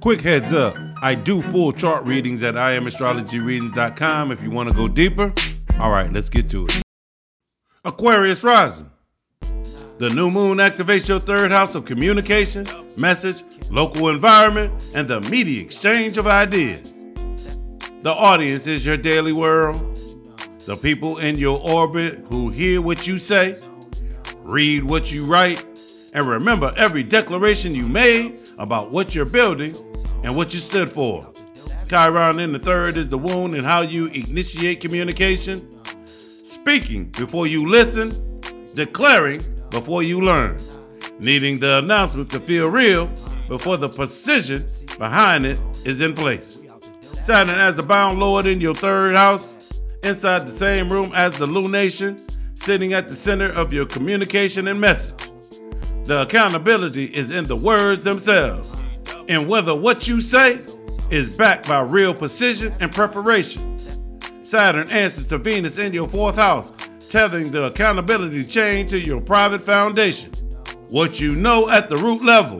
Quick heads up, I do full chart readings at IamAstrologyReadings.com if you want to go deeper. All right, let's get to it. Aquarius rising. The new moon activates your third house of communication, message, local environment, and the media exchange of ideas. The audience is your daily world. The people in your orbit who hear what you say, read what you write, and remember every declaration you made about what you're building and what you stood for. Chiron in the third is the wound in how you initiate communication, speaking before you listen, declaring before you learn, needing the announcement to feel real before the precision behind it is in place. Saturn as the bound lord in your third house, inside the same room as the lunation, sitting at the center of your communication and message. The accountability is in the words themselves, and whether what you say is backed by real precision and preparation. Saturn answers to Venus in your fourth house, tethering the accountability chain to your private foundation. What you know at the root level,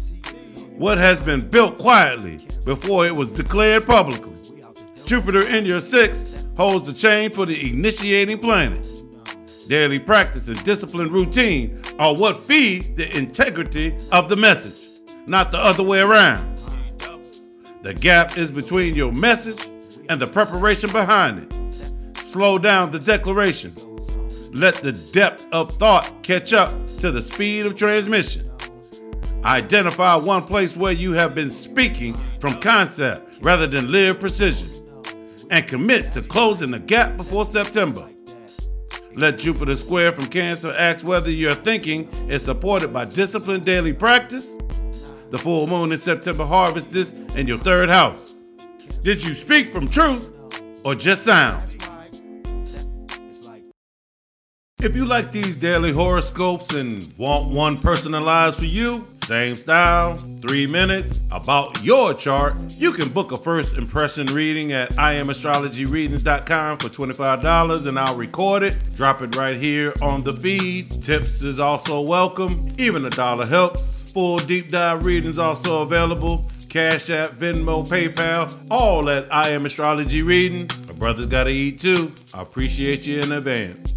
what has been built quietly before it was declared publicly. Jupiter in your sixth holds the chain for the initiating planet. Daily practice and disciplined routine are what feed the integrity of the message, not the other way around. The gap is between your message and the preparation behind it. Slow down the declaration. Let the depth of thought catch up to the speed of transmission. Identify one place where you have been speaking from concept rather than live precision, and commit to closing the gap before September. Let Jupiter square from Cancer ask whether your thinking is supported by disciplined daily practice. The full moon in September harvests this in your third house. Did you speak from truth or just sound? If you like these daily horoscopes and want one personalized for you, same style, 3 minutes, about your chart, you can book a first impression reading at IamAstrologyReadings.com for $25 and I'll record it, drop it right here on the feed. Tips is also welcome, even $1 helps. Full deep dive readings also available. Cash App, Venmo, PayPal, all at I Am Astrology Readings. My brother's gotta eat too. I appreciate you in advance.